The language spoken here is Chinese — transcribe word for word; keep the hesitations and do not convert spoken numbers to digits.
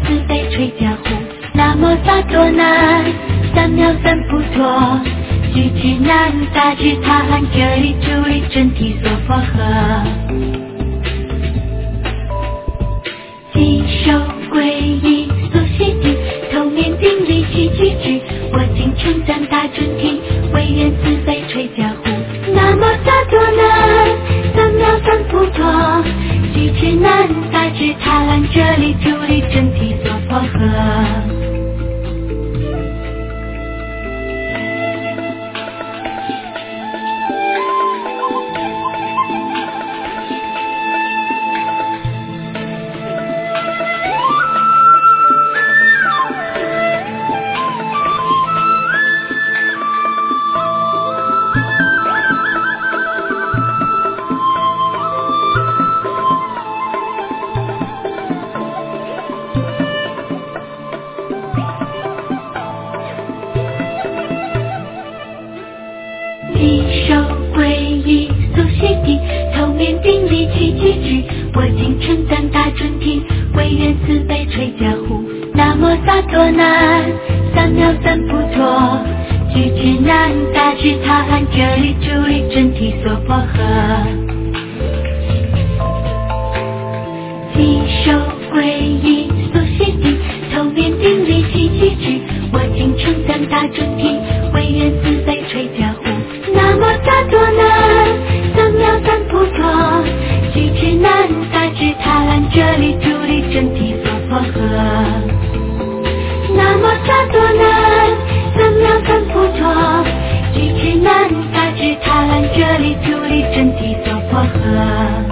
慈悲垂加护，南无萨多南，三藐三菩陀，举起南大智他汉遮利主利真提娑婆诃。稽首皈依速悉地，头面顶礼七句句，我今称赞大尊体，唯愿慈悲垂加护，南无萨多南，三藐三菩陀，举起南大智他汉遮利主利真提娑婆诃。稽首皈依速悉地，头面顶礼七句句，我今称赞大尊体，唯愿慈悲垂加护，南无萨多南，三藐三菩陀，举起南大智他汉遮利主利真提娑婆诃。稽首皈依速悉地，头面顶礼七句句，我今称赞大尊体，唯愿慈悲垂加护，南无萨多南，三藐三菩陀，举起南大智他汉遮利主利真提娑婆诃。南无萨多南，三藐三菩陀，举起南大智他汉遮利主利真提娑婆诃。